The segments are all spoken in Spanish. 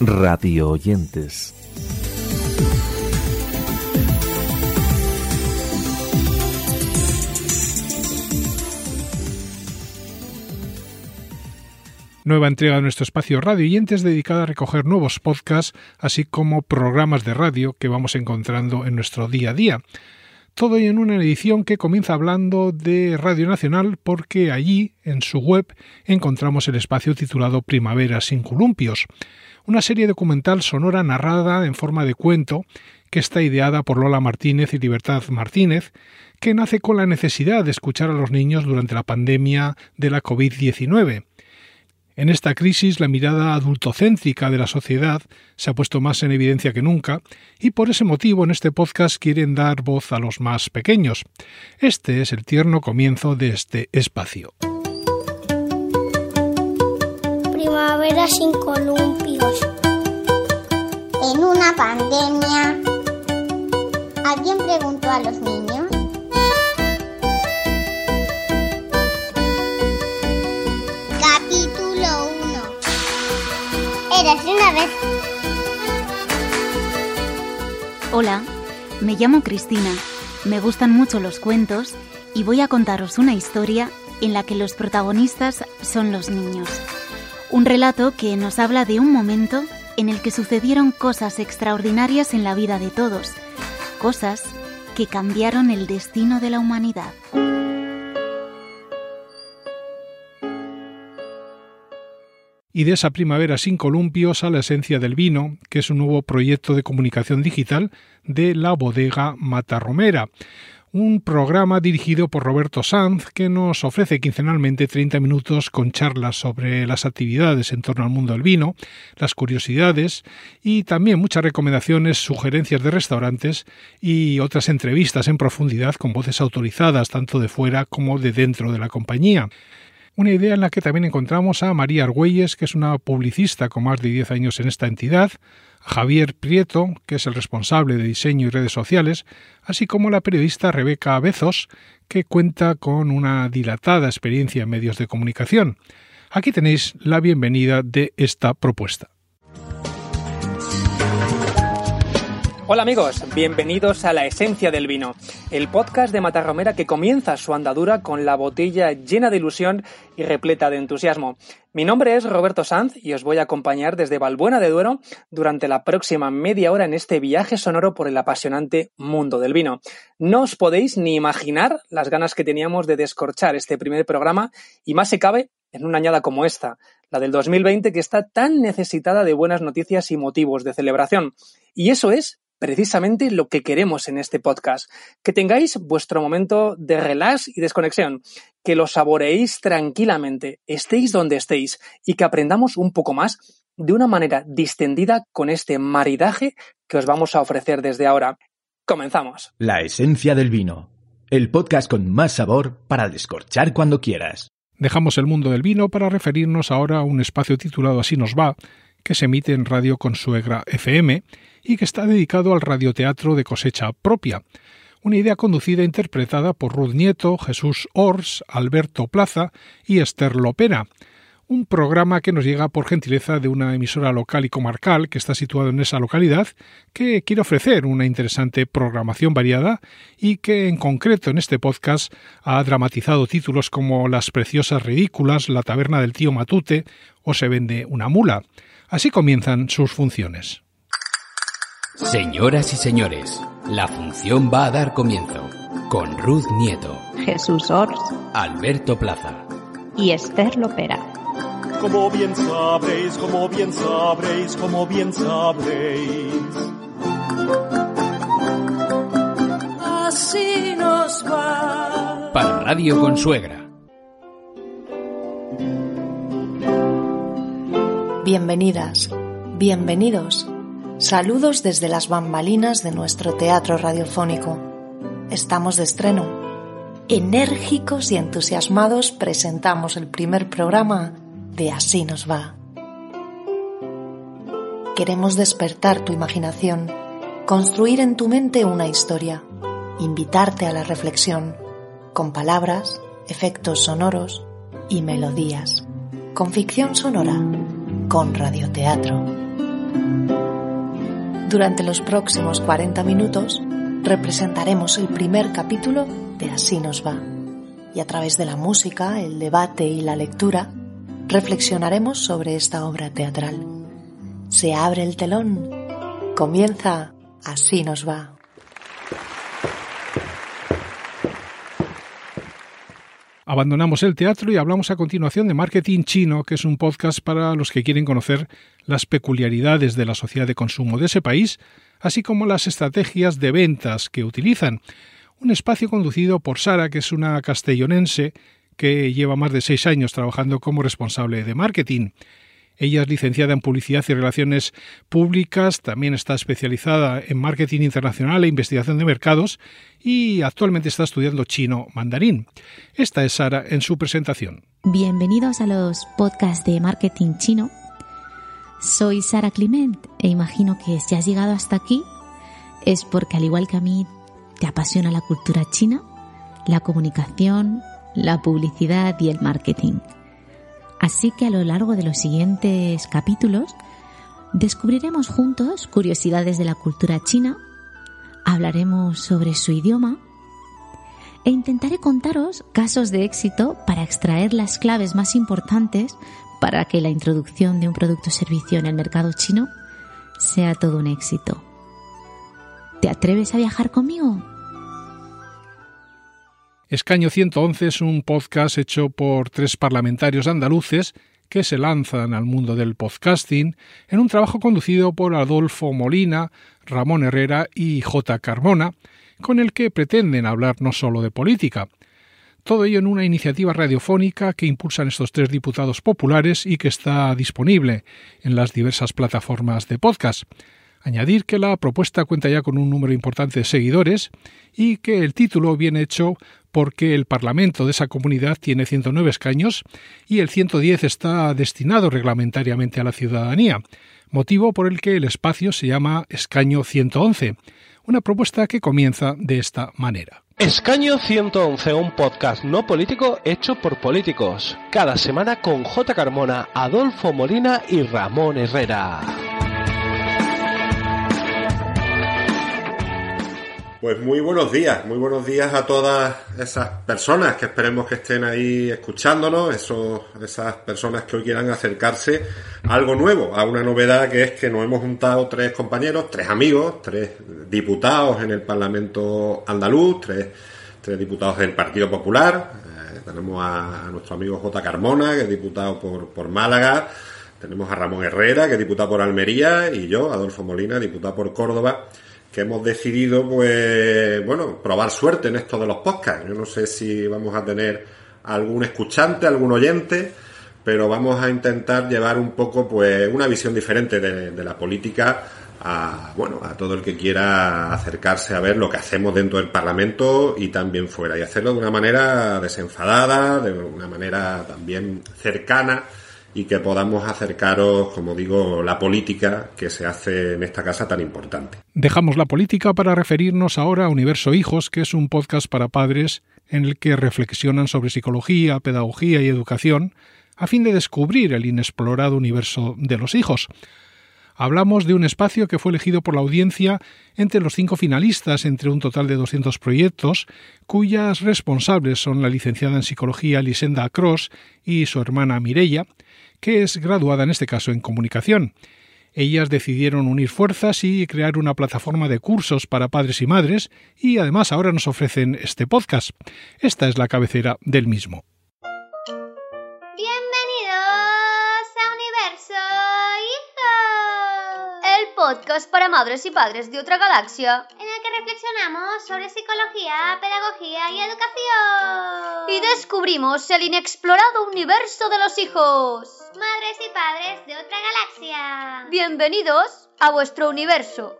radio oyentes. Nueva entrega de nuestro espacio Radio Oyentes dedicada a recoger nuevos podcasts, así como programas de radio que vamos encontrando en nuestro día a día. Todo ello en una edición que comienza hablando de Radio Nacional porque allí, en su web, encontramos el espacio titulado Primavera sin columpios, una serie documental sonora narrada en forma de cuento que está ideada por Lola Martínez y Libertad Martínez, que nace con la necesidad de escuchar a los niños durante la pandemia de la COVID-19. En esta crisis, la mirada adultocéntrica de la sociedad se ha puesto más en evidencia que nunca y por ese motivo en este podcast quieren dar voz a los más pequeños. Este es el tierno comienzo de este espacio. Primavera sin columpios. En una pandemia, ¿alguien preguntó a los niños? Érase una vez. Hola, me llamo Cristina, me gustan mucho los cuentos y voy a contaros una historia en la que los protagonistas son los niños. Un relato que nos habla de un momento en el que sucedieron cosas extraordinarias en la vida de todos, cosas que cambiaron el destino de la humanidad. Y de esa primavera sin columpios a la esencia del vino, que es un nuevo proyecto de comunicación digital de la bodega Matarromera, un programa dirigido por Roberto Sanz que nos ofrece quincenalmente 30 minutos con charlas sobre las actividades en torno al mundo del vino, las curiosidades y también muchas recomendaciones, sugerencias de restaurantes y otras entrevistas en profundidad con voces autorizadas tanto de fuera como de dentro de la compañía. Una idea en la que también encontramos a María Argüelles, que es una publicista con más de 10 años en esta entidad, a Javier Prieto, que es el responsable de diseño y redes sociales, así como la periodista Rebeca Bezos, que cuenta con una dilatada experiencia en medios de comunicación. Aquí tenéis la bienvenida de esta propuesta. Hola amigos, bienvenidos a La Esencia del Vino, el podcast de Matarromera que comienza su andadura con la botella llena de ilusión y repleta de entusiasmo. Mi nombre es Roberto Sanz y os voy a acompañar desde Valbuena de Duero durante la próxima media hora en este viaje sonoro por el apasionante mundo del vino. No os podéis ni imaginar las ganas que teníamos de descorchar este primer programa y más se cabe en una añada como esta, la del 2020 que está tan necesitada de buenas noticias y motivos de celebración. Y eso es precisamente lo que queremos en este podcast, que tengáis vuestro momento de relax y desconexión, que lo saboreéis tranquilamente, estéis donde estéis y que aprendamos un poco más de una manera distendida con este maridaje que os vamos a ofrecer desde ahora. Comenzamos. La Esencia del Vino, el podcast con más sabor para descorchar cuando quieras. Dejamos el mundo del vino para referirnos ahora a un espacio titulado Así nos va, que se emite en Radio Consuegra FM y que está dedicado al radioteatro de cosecha propia. Una idea conducida e interpretada por Ruth Nieto, Jesús Ors, Alberto Plaza y Esther Lopera. Un programa que nos llega por gentileza de una emisora local y comarcal que está situada en esa localidad, que quiere ofrecer una interesante programación variada y que en concreto en este podcast ha dramatizado títulos como Las preciosas ridículas, La taberna del tío Matute o Se vende una mula. Así comienzan sus funciones. Señoras y señores, la función va a dar comienzo con Ruth Nieto, Jesús Ors, Alberto Plaza y Esther Lopera. Como bien sabréis, como bien sabréis, como bien sabréis. Así nos va. Para Radio Consuegra. Bienvenidas, bienvenidos. Saludos desde las bambalinas de nuestro teatro radiofónico. Estamos de estreno. Enérgicos y entusiasmados presentamos el primer programa de Así nos va. Queremos despertar tu imaginación, construir en tu mente una historia, invitarte a la reflexión, con palabras, efectos sonoros y melodías, con ficción sonora, con radioteatro. Durante los próximos 40 minutos representaremos el primer capítulo de Así nos va. Y a través de la música, el debate y la lectura, reflexionaremos sobre esta obra teatral. Se abre el telón. Comienza Así nos va. Abandonamos el teatro y hablamos a continuación de Marketing Chino, que es un podcast para los que quieren conocer las peculiaridades de la sociedad de consumo de ese país, así como las estrategias de ventas que utilizan. Un espacio conducido por Sara, que es una castellonense que lleva más de 6 años trabajando como responsable de marketing. Ella es licenciada en Publicidad y Relaciones Públicas, también está especializada en Marketing Internacional e Investigación de Mercados y actualmente está estudiando chino mandarín. Esta es Sara en su presentación. Bienvenidos a los podcasts de Marketing Chino. Soy Sara Clement e imagino que si has llegado hasta aquí es porque, al igual que a mí, te apasiona la cultura china, la comunicación, la publicidad y el marketing. Así que a lo largo de los siguientes capítulos descubriremos juntos curiosidades de la cultura china, hablaremos sobre su idioma e intentaré contaros casos de éxito para extraer las claves más importantes para que la introducción de un producto o servicio en el mercado chino sea todo un éxito. ¿Te atreves a viajar conmigo? Escaño 111 es un podcast hecho por 3 parlamentarios andaluces que se lanzan al mundo del podcasting en un trabajo conducido por Adolfo Molina, Ramón Herrera y J. Carmona, con el que pretenden hablar no solo de política. Todo ello en una iniciativa radiofónica que impulsan estos 3 diputados populares y que está disponible en las diversas plataformas de podcast. Añadir que la propuesta cuenta ya con un número importante de seguidores y que el título viene hecho porque el Parlamento de esa comunidad tiene 109 escaños y el 110 está destinado reglamentariamente a la ciudadanía, motivo por el que el espacio se llama Escaño 111, una propuesta que comienza de esta manera. Escaño 111, un podcast no político hecho por políticos. Cada semana con J. Carmona, Adolfo Molina y Ramón Herrera. Pues muy buenos días a todas esas personas que esperemos que estén ahí escuchándonos, esas personas que hoy quieran acercarse a algo nuevo, a una novedad que es que nos hemos juntado 3 compañeros, 3 amigos, 3 diputados en el Parlamento andaluz, 3 diputados del Partido Popular. Tenemos a nuestro amigo J. Carmona, que es diputado por Málaga, tenemos a Ramón Herrera, que es diputado por Almería, y yo, Adolfo Molina, diputado por Córdoba, que hemos decidido, probar suerte en esto de los podcasts. Yo no sé si vamos a tener algún escuchante, algún oyente, pero vamos a intentar llevar un poco, una visión diferente de la política a todo el que quiera acercarse a ver lo que hacemos dentro del Parlamento y también fuera, y hacerlo de una manera desenfadada, de una manera también cercana, y que podamos acercaros, como digo, la política que se hace en esta casa tan importante. Dejamos la política para referirnos ahora a Universo Hijos, que es un podcast para padres en el que reflexionan sobre psicología, pedagogía y educación a fin de descubrir el inexplorado universo de los hijos. Hablamos de un espacio que fue elegido por la audiencia entre los 5 finalistas entre un total de 200 proyectos, cuyas responsables son la licenciada en Psicología Lisenda Across y su hermana Mireia, que es graduada en este caso en Comunicación. Ellas decidieron unir fuerzas y crear una plataforma de cursos para padres y madres y además ahora nos ofrecen este podcast. Esta es la cabecera del mismo. Podcast para madres y padres de otra galaxia, en el que reflexionamos sobre psicología, pedagogía y educación. Y descubrimos el inexplorado universo de los hijos. Madres y padres de otra galaxia. Bienvenidos a vuestro universo.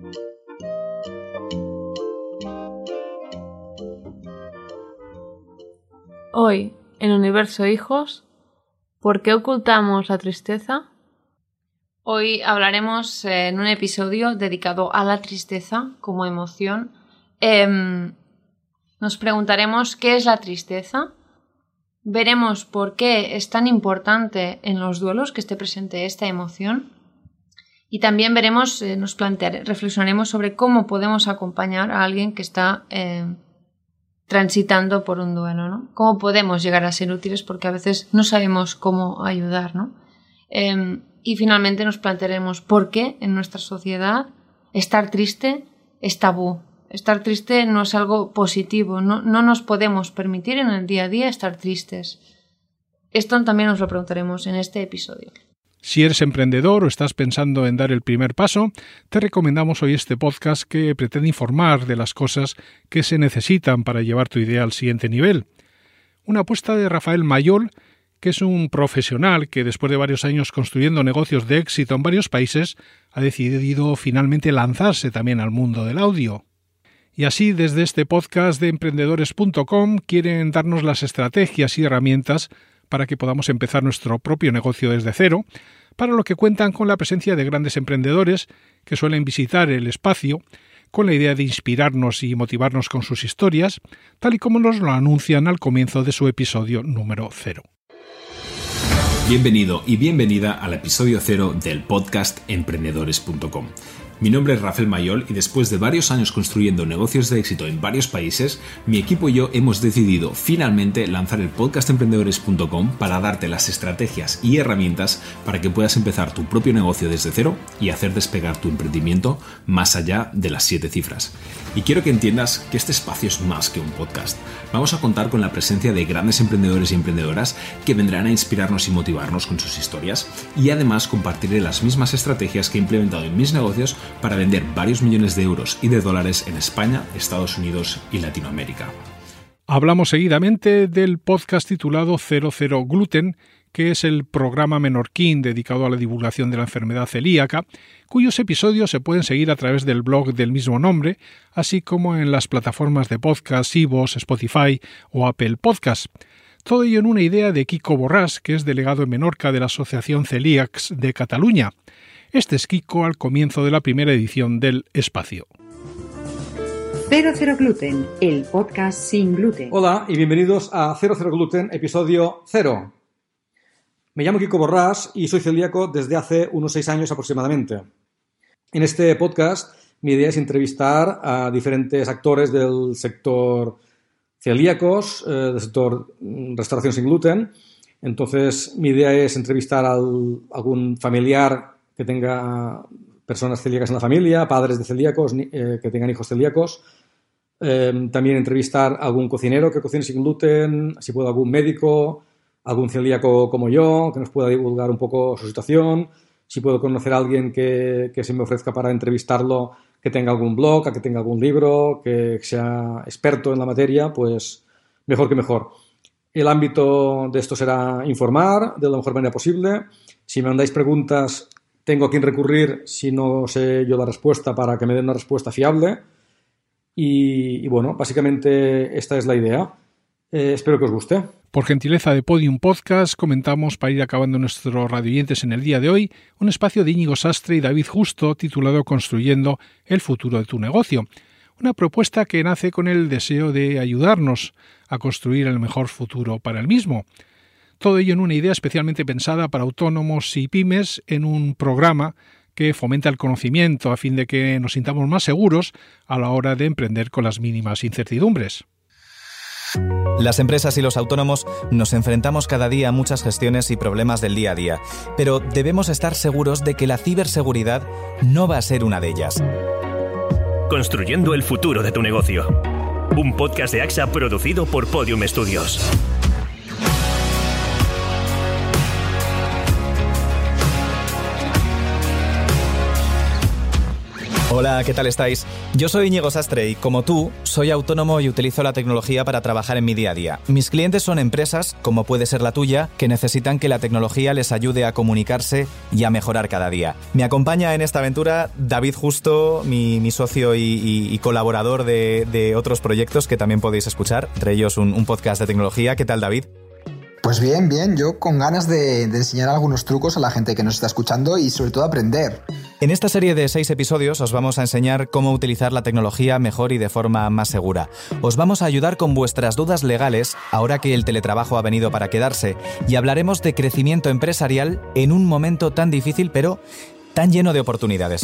Hoy, en Universo Hijos, ¿por qué ocultamos la tristeza? Hoy hablaremos en un episodio dedicado a la tristeza como emoción. Nos preguntaremos qué es la tristeza. Veremos por qué es tan importante en los duelos que esté presente esta emoción. Y también reflexionaremos sobre cómo podemos acompañar a alguien que está transitando por un duelo, ¿no? Cómo podemos llegar a ser útiles, porque a veces no sabemos cómo ayudar, ¿no? Y finalmente nos plantearemos por qué en nuestra sociedad estar triste es tabú. Estar triste no es algo positivo, no nos podemos permitir en el día a día estar tristes. Esto también nos lo preguntaremos en este episodio. Si eres emprendedor o estás pensando en dar el primer paso, te recomendamos hoy este podcast que pretende informar de las cosas que se necesitan para llevar tu idea al siguiente nivel. Una apuesta de Rafael Mayol, que es un profesional que después de varios años construyendo negocios de éxito en varios países, ha decidido finalmente lanzarse también al mundo del audio. Y así, desde este podcast de emprendedores.com quieren darnos las estrategias y herramientas para que podamos empezar nuestro propio negocio desde cero, para lo que cuentan con la presencia de grandes emprendedores que suelen visitar el espacio con la idea de inspirarnos y motivarnos con sus historias, tal y como nos lo anuncian al comienzo de su episodio número 0. Bienvenido y bienvenida al episodio 0 del podcast emprendedores.com. Mi nombre es Rafael Mayol y después de varios años construyendo negocios de éxito en varios países, mi equipo y yo hemos decidido finalmente lanzar el podcast emprendedores.com para darte las estrategias y herramientas para que puedas empezar tu propio negocio desde cero y hacer despegar tu emprendimiento más allá de las 7 cifras. Y quiero que entiendas que este espacio es más que un podcast. Vamos a contar con la presencia de grandes emprendedores y emprendedoras que vendrán a inspirarnos y motivarnos con sus historias, y además compartiré las mismas estrategias que he implementado en mis negocios para vender varios millones de euros y de dólares en España, Estados Unidos y Latinoamérica. Hablamos seguidamente del podcast titulado 00 Gluten, que es el programa menorquín dedicado a la divulgación de la enfermedad celíaca, cuyos episodios se pueden seguir a través del blog del mismo nombre, así como en las plataformas de podcast, iVoox, Spotify o Apple Podcast. Todo ello en una idea de Kiko Borràs, que es delegado en Menorca de la Asociación Celíacs de Cataluña. Este es Kiko al comienzo de la primera edición del Espacio. 00 Gluten, el podcast sin gluten. Hola y bienvenidos a 00 Gluten, episodio 0. Me llamo Kiko Borràs y soy celíaco desde hace unos 6 años aproximadamente. En este podcast mi idea es entrevistar a diferentes actores del sector celíacos, del sector restauración sin gluten. Entonces mi idea es entrevistar a algún familiar que tenga personas celíacas en la familia, padres de celíacos, que tengan hijos celíacos. También entrevistar a algún cocinero que cocine sin gluten, si puedo algún médico, algún celíaco como yo, que nos pueda divulgar un poco su situación. Si puedo conocer a alguien que se me ofrezca para entrevistarlo, que tenga algún blog, que tenga algún libro, que sea experto en la materia, pues mejor que mejor. El ámbito de esto será informar de la mejor manera posible. Si me mandáis preguntas, tengo a quién recurrir si no sé yo la respuesta para que me den una respuesta fiable. Y bueno, básicamente esta es la idea. Espero que os guste. Por gentileza de Podium Podcast, comentamos para ir acabando nuestros radioyentes en el día de hoy un espacio de Íñigo Sastre y David Justo titulado Construyendo el futuro de tu negocio. Una propuesta que nace con el deseo de ayudarnos a construir el mejor futuro para el mismo. Todo ello en una idea especialmente pensada para autónomos y pymes en un programa que fomenta el conocimiento a fin de que nos sintamos más seguros a la hora de emprender con las mínimas incertidumbres. Las empresas y los autónomos nos enfrentamos cada día a muchas gestiones y problemas del día a día, pero debemos estar seguros de que la ciberseguridad no va a ser una de ellas. Construyendo el futuro de tu negocio. Un podcast de AXA producido por Podium Studios. Hola, ¿qué tal estáis? Yo soy Íñigo Sastre y, como tú, soy autónomo y utilizo la tecnología para trabajar en mi día a día. Mis clientes son empresas, como puede ser la tuya, que necesitan que la tecnología les ayude a comunicarse y a mejorar cada día. Me acompaña en esta aventura David Justo, mi socio y colaborador de otros proyectos que también podéis escuchar, entre ellos un podcast de tecnología. ¿Qué tal, David? Pues bien, yo con ganas de enseñar algunos trucos a la gente que nos está escuchando y sobre todo aprender. En esta serie de 6 episodios os vamos a enseñar cómo utilizar la tecnología mejor y de forma más segura. Os vamos a ayudar con vuestras dudas legales ahora que el teletrabajo ha venido para quedarse y hablaremos de crecimiento empresarial en un momento tan difícil pero tan lleno de oportunidades.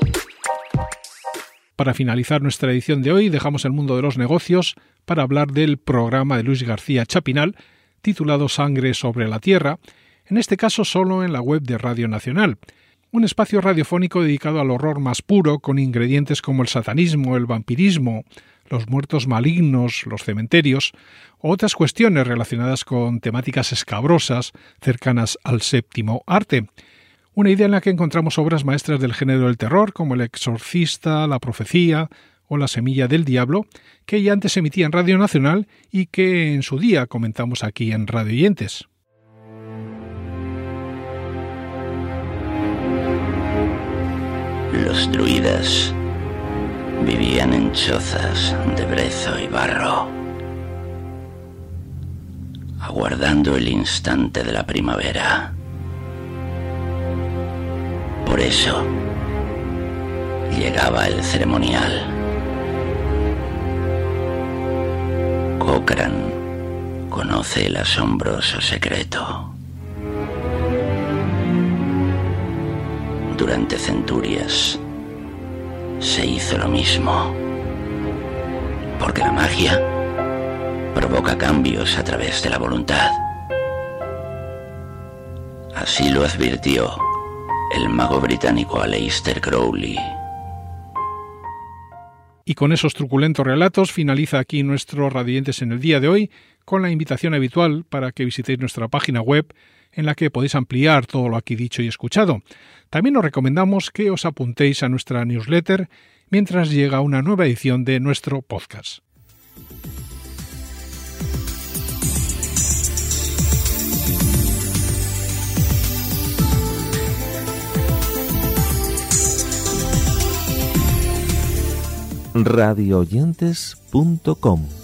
Para finalizar nuestra edición de hoy, dejamos el mundo de los negocios para hablar del programa de Luis García Chapinal, titulado Sangre sobre la Tierra, en este caso solo en la web de Radio Nacional. Un espacio radiofónico dedicado al horror más puro, con ingredientes como el satanismo, el vampirismo, los muertos malignos, los cementerios, o otras cuestiones relacionadas con temáticas escabrosas cercanas al séptimo arte. Una idea en la que encontramos obras maestras del género del terror, como El Exorcista, La Profecía o La Semilla del Diablo, que ya antes emitía en Radio Nacional y que en su día comentamos aquí en Radio Oyentes. Los druidas vivían en chozas de brezo y barro, aguardando el instante de la primavera. Por eso llegaba el ceremonial. Cochrane conoce el asombroso secreto. Durante centurias se hizo lo mismo, porque la magia provoca cambios a través de la voluntad. Así lo advirtió el mago británico Aleister Crowley. Y con esos truculentos relatos finaliza aquí nuestro Radiantes en el día de hoy, con la invitación habitual para que visitéis nuestra página web, en la que podéis ampliar todo lo aquí dicho y escuchado. También os recomendamos que os apuntéis a nuestra newsletter mientras llega una nueva edición de nuestro podcast. radioyentes.com